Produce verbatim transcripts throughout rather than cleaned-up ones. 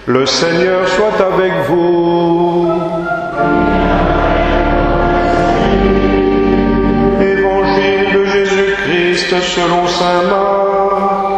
Le Seigneur soit avec vous. Évangile de Jésus-Christ selon saint Marc.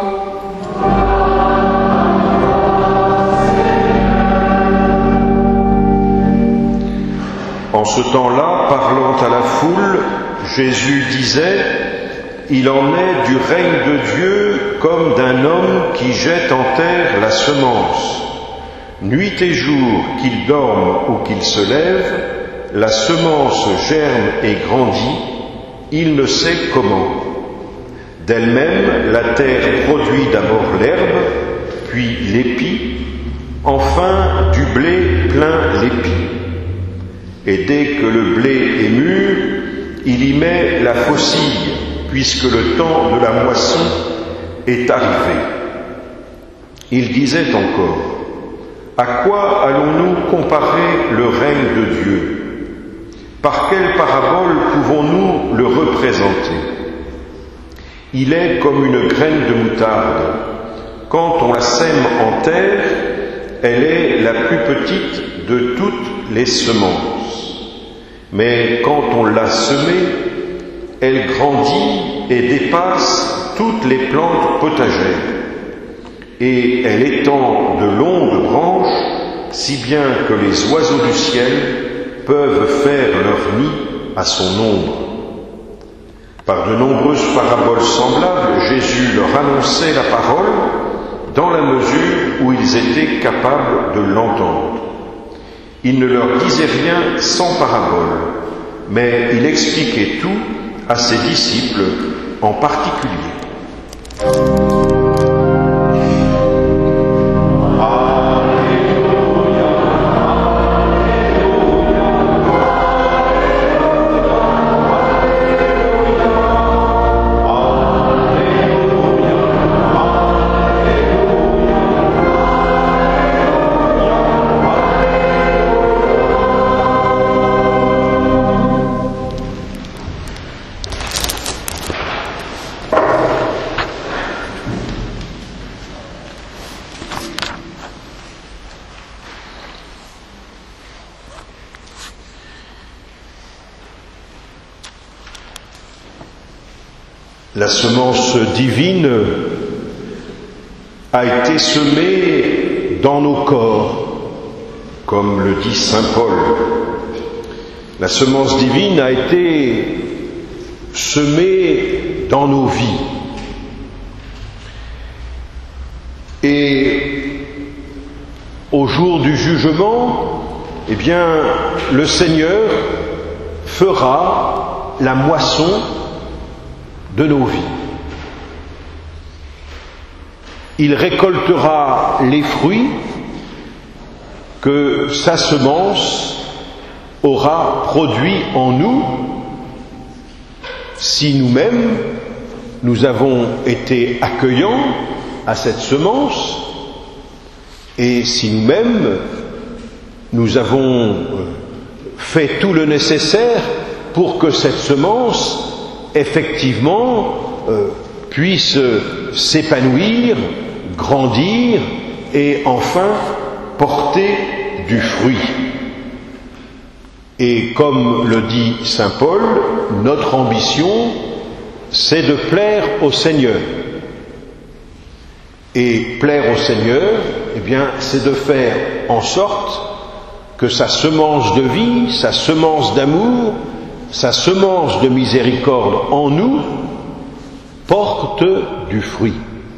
En ce temps-là, parlant à la foule, Jésus disait: il en est du règne de Dieu comme d'un homme qui jette en terre la semence. Nuit et jour, qu'il dorme ou qu'il se lève, la semence germe et grandit, il ne sait comment. D'elle-même, la terre produit d'abord l'herbe, puis l'épi, enfin du blé plein l'épi. Et dès que le blé est mûr, il y met la faucille, puisque le temps de la moisson est arrivé. Il disait encore: à quoi allons-nous comparer le règne de Dieu? Par quelle parabole pouvons-nous le représenter? Il est comme une graine de moutarde. Quand on la sème en terre, elle est la plus petite de toutes les semences. Mais quand on l'a semée, elle grandit et dépasse toutes les plantes potagères. Et elle étend de longues branches, si bien que les oiseaux du ciel peuvent faire leur nid à son ombre. Par de nombreuses paraboles semblables, Jésus leur annonçait la parole dans la mesure où ils étaient capables de l'entendre. Il ne leur disait rien sans parabole, mais il expliquait tout à ses disciples en particulier. La semence divine a été semée dans nos corps, comme le dit saint Paul. La semence divine a été semée dans nos vies. Et au jour du jugement, eh bien, le Seigneur fera la moisson de nos vies. Il récoltera les fruits que sa semence aura produits en nous, si nous-mêmes nous avons été accueillants à cette semence, et si nous-mêmes nous avons fait tout le nécessaire pour que cette semence effectivement euh, puisse s'épanouir, grandir et enfin porter du fruit. Et comme le dit saint Paul, notre ambition, c'est de plaire au Seigneur. Et plaire au Seigneur, eh bien, c'est de faire en sorte que sa semence de vie, sa semence d'amour, sa semence de miséricorde en nous porte du fruit.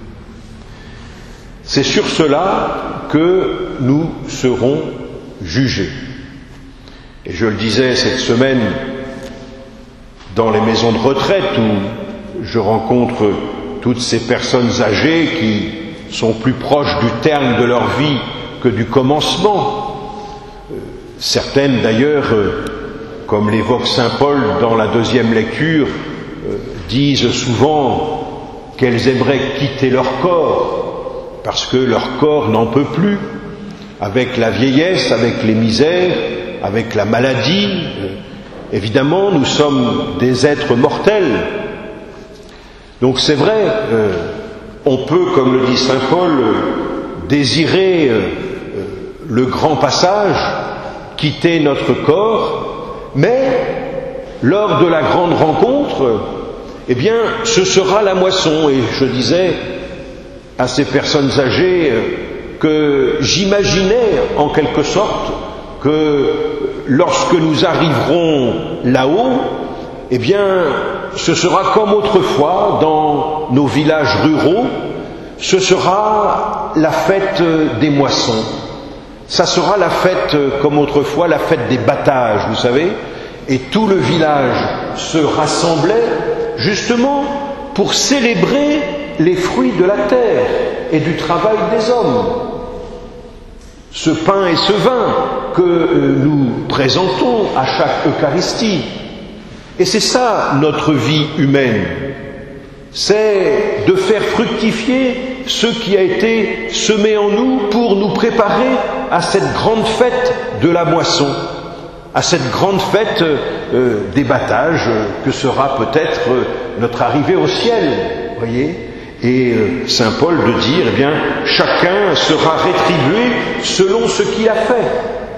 C'est sur cela que nous serons jugés. Et je le disais cette semaine dans les maisons de retraite où je rencontre toutes ces personnes âgées qui sont plus proches du terme de leur vie que du commencement. Certaines d'ailleurs, comme l'évoque saint Paul dans la deuxième lecture, disent souvent qu'elles aimeraient quitter leur corps parce que leur corps n'en peut plus, avec la vieillesse, avec les misères, avec la maladie. Évidemment, nous sommes des êtres mortels. Donc c'est vrai, euh, on peut, comme le dit saint Paul, euh, désirer euh, le grand passage, quitter notre corps, mais lors de la grande rencontre, eh bien, ce sera la moisson. Et je disais à ces personnes âgées que j'imaginais en quelque sorte que lorsque nous arriverons là-haut, eh bien, ce sera comme autrefois dans nos villages ruraux, ce sera la fête des moissons. Ça sera la fête, comme autrefois, la fête des battages, vous savez, et tout le village se rassemblait justement pour célébrer les fruits de la terre et du travail des hommes. Ce pain et ce vin que nous présentons à chaque Eucharistie. Et c'est ça notre vie humaine. C'est de faire fructifier ce qui a été semé en nous pour nous préparer à cette grande fête de la moisson, à cette grande fête euh, des battages que sera peut-être euh, notre arrivée au ciel, voyez. Et euh, saint Paul de dire, eh bien, chacun sera rétribué selon ce qu'il a fait.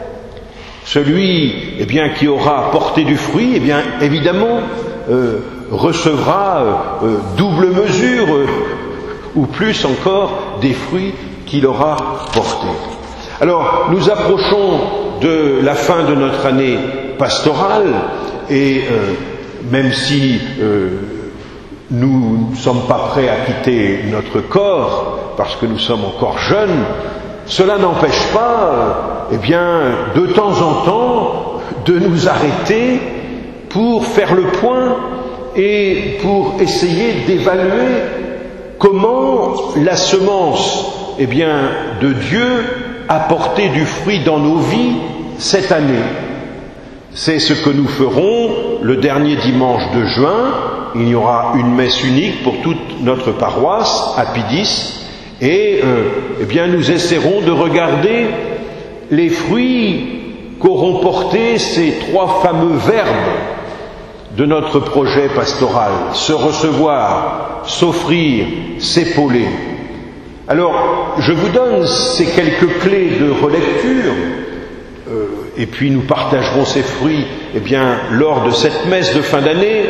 Celui, eh bien, qui aura porté du fruit, eh bien, évidemment, euh, recevra euh, double mesure, euh, ou plus encore, des fruits qu'il aura portés. Alors, nous approchons de la fin de notre année pastorale, et euh, même si euh, nous ne sommes pas prêts à quitter notre corps, parce que nous sommes encore jeunes, cela n'empêche pas, eh bien, de temps en temps, de nous arrêter pour faire le point et pour essayer d'évaluer comment la semence, eh bien, de Dieu a porté du fruit dans nos vies cette année. C'est ce que nous ferons le dernier dimanche de juin. Il y aura une messe unique pour toute notre paroisse à Pidis. Et euh, eh bien, nous essaierons de regarder les fruits qu'auront porté ces trois fameux verbes de notre projet pastoral: se recevoir, s'offrir, s'épauler. Alors, je vous donne ces quelques clés de relecture, euh, et puis nous partagerons ces fruits, eh bien, lors de cette messe de fin d'année.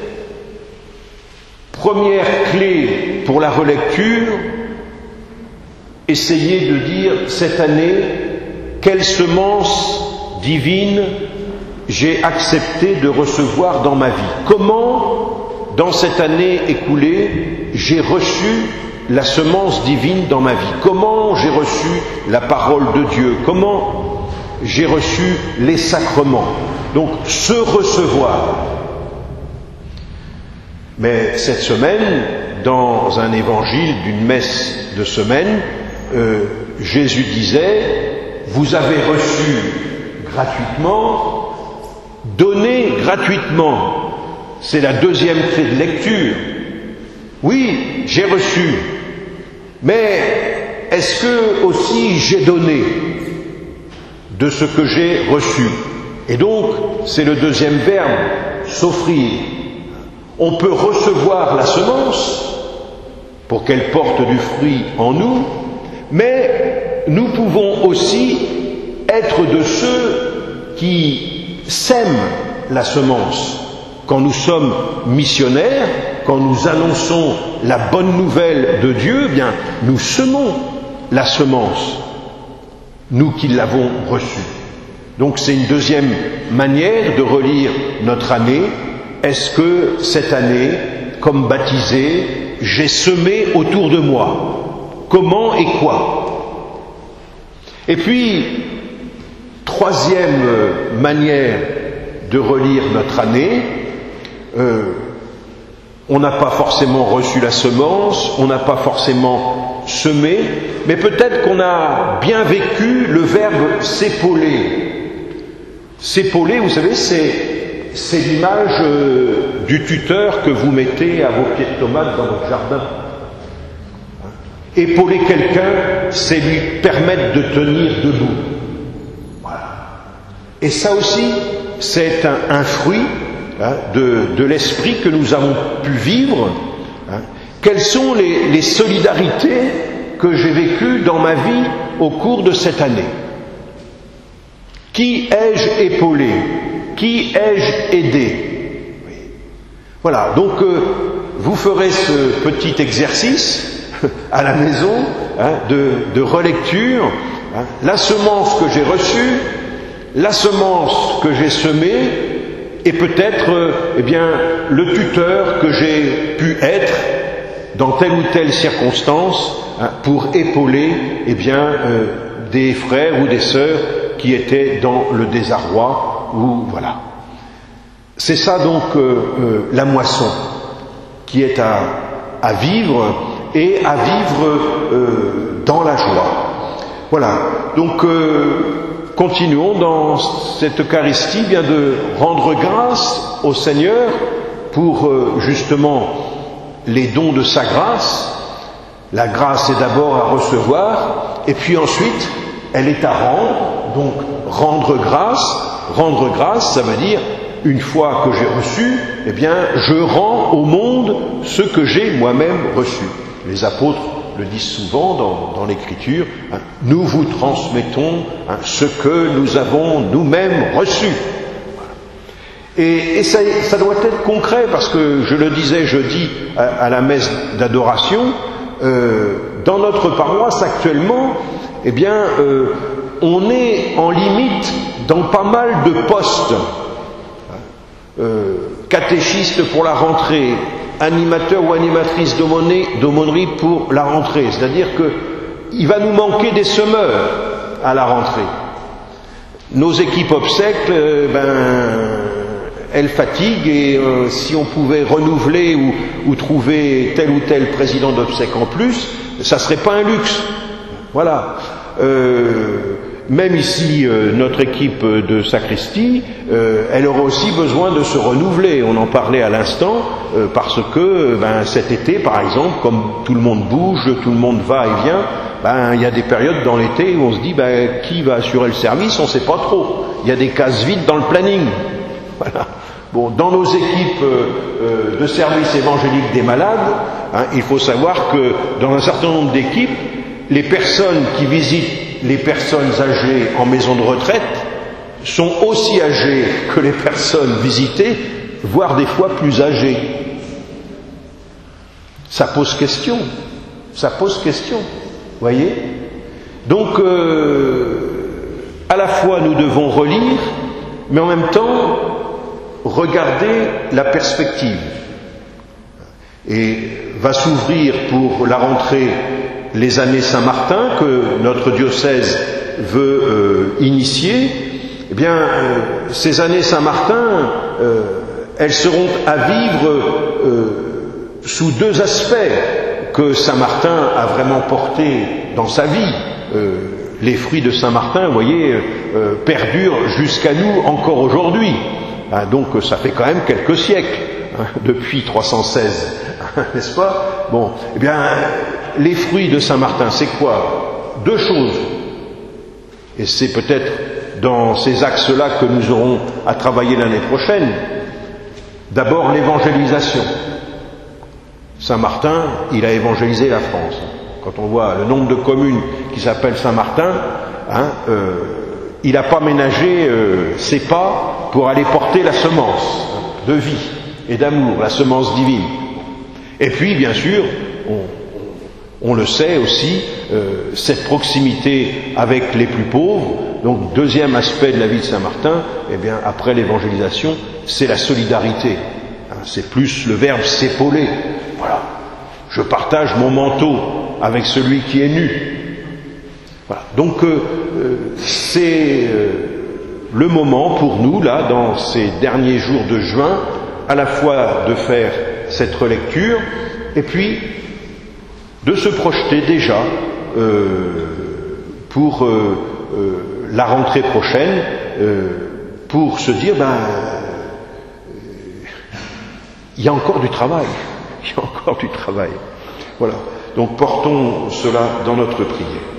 Première clé pour la relecture: essayez de dire cette année quelle semence divine j'ai accepté de recevoir dans ma vie. Comment, dans cette année écoulée, j'ai reçu la semence divine dans ma vie. Comment j'ai reçu la parole de Dieu. Comment j'ai reçu les sacrements. Donc, se recevoir. Mais cette semaine, dans un évangile d'une messe de semaine, euh, Jésus disait: vous avez reçu gratuitement, donnez gratuitement. C'est la deuxième clé de lecture. Oui, j'ai reçu, mais est-ce que aussi j'ai donné de ce que j'ai reçu? Et donc, c'est le deuxième verbe, s'offrir. On peut recevoir la semence pour qu'elle porte du fruit en nous, mais nous pouvons aussi être de ceux qui sèment la semence. Quand nous sommes missionnaires, quand nous annonçons la bonne nouvelle de Dieu, eh bien, nous semons la semence, nous qui l'avons reçue. Donc c'est une deuxième manière de relire notre année. Est-ce que cette année, comme baptisé, j'ai semé autour de moi? Comment et quoi? Et puis, troisième manière de relire notre année, euh, on n'a pas forcément reçu la semence, on n'a pas forcément semé, mais peut-être qu'on a bien vécu le verbe s'épauler. S'épauler, vous savez, c'est, c'est l'image euh, du tuteur que vous mettez à vos pieds de tomates dans votre jardin. Épauler quelqu'un, c'est lui permettre de tenir debout. Voilà. Et ça aussi, c'est un, un fruit hein, de, de l'esprit que nous avons pu vivre. Hein. Quelles sont les, les solidarités que j'ai vécues dans ma vie au cours de cette année? Qui ai-je épaulé? Qui ai-je aidé? Voilà, donc euh, vous ferez ce petit exercice à la maison hein, de, de relecture. Hein, la semence que j'ai reçue, la semence que j'ai semée, et peut-être euh, eh bien, le tuteur que j'ai pu être dans telle ou telle circonstance hein, pour épauler eh bien, euh, des frères ou des sœurs qui étaient dans le désarroi. Ou voilà. C'est ça donc euh, euh, la moisson qui est à, à vivre et à vivre euh, dans la joie. Voilà. Donc euh, continuons dans cette Eucharistie bien de rendre grâce au Seigneur pour euh, justement les dons de sa grâce. La grâce est d'abord à recevoir et puis ensuite elle est à rendre. Donc rendre grâce, rendre grâce, ça veut dire une fois que j'ai reçu, eh bien je rends au monde ce que j'ai moi-même reçu. Les apôtres le disent souvent dans, dans l'Écriture, hein, nous vous transmettons hein, ce que nous avons nous-mêmes reçu. Voilà. Et, et ça, ça doit être concret parce que je le disais jeudi à, à la messe d'adoration, euh, dans notre paroisse actuellement, eh bien, euh, on est en limite dans pas mal de postes. Euh, catéchiste pour la rentrée, animateur ou animatrice d'aumônerie pour la rentrée. C'est-à-dire qu'il va nous manquer des semeurs à la rentrée. Nos équipes obsèques, euh, ben, elles fatiguent et euh, si on pouvait renouveler ou, ou trouver tel ou tel président d'obsèques en plus, ça serait pas un luxe. Voilà. Euh, Même ici, euh, notre équipe de sacristie, euh, elle aura aussi besoin de se renouveler. On en parlait à l'instant, euh, parce que ben, cet été, par exemple, comme tout le monde bouge, tout le monde va et vient, ben, il y a des périodes dans l'été où on se dit ben, qui va assurer le service, on ne sait pas trop. Il y a des cases vides dans le planning. Voilà. Bon, dans nos équipes euh, de service évangélique des malades, hein, il faut savoir que dans un certain nombre d'équipes, les personnes qui visitent les personnes âgées en maison de retraite sont aussi âgées que les personnes visitées, voire des fois plus âgées. Ça pose question. Ça pose question. Voyez ? Donc, euh, à la fois nous devons relire, mais en même temps regarder la perspective. Et va s'ouvrir pour la rentrée les années Saint-Martin que notre diocèse veut euh, initier. Eh bien, euh, ces années Saint-Martin, euh, elles seront à vivre euh, sous deux aspects que Saint-Martin a vraiment portés dans sa vie. Euh, les fruits de Saint-Martin, vous voyez, euh, perdurent jusqu'à nous encore aujourd'hui. Hein, donc, ça fait quand même quelques siècles, hein, depuis trois cent seize, n'est-ce pas? Bon, eh bien, les fruits de Saint-Martin, c'est quoi? Deux choses. Et c'est peut-être dans ces axes-là que nous aurons à travailler l'année prochaine. D'abord, l'évangélisation. Saint-Martin, il a évangélisé la France. Quand on voit le nombre de communes qui s'appellent Saint-Martin, hein, euh, il n'a pas ménagé euh, ses pas pour aller porter la semence de vie et d'amour, la semence divine. Et puis, bien sûr, on, on le sait aussi, euh, cette proximité avec les plus pauvres. Donc, deuxième aspect de la vie de Saint-Martin, eh bien, après l'évangélisation, c'est la solidarité. Hein, c'est plus le verbe s'épauler. Voilà. Je partage mon manteau avec celui qui est nu. Voilà. Donc, euh, euh, c'est euh, le moment pour nous, là, dans ces derniers jours de juin, à la fois de faire cette relecture, et puis de se projeter déjà euh, pour euh, euh, la rentrée prochaine, euh, pour se dire, ben, il y a encore du travail, il y a encore du travail. Voilà. Donc portons cela dans notre prière.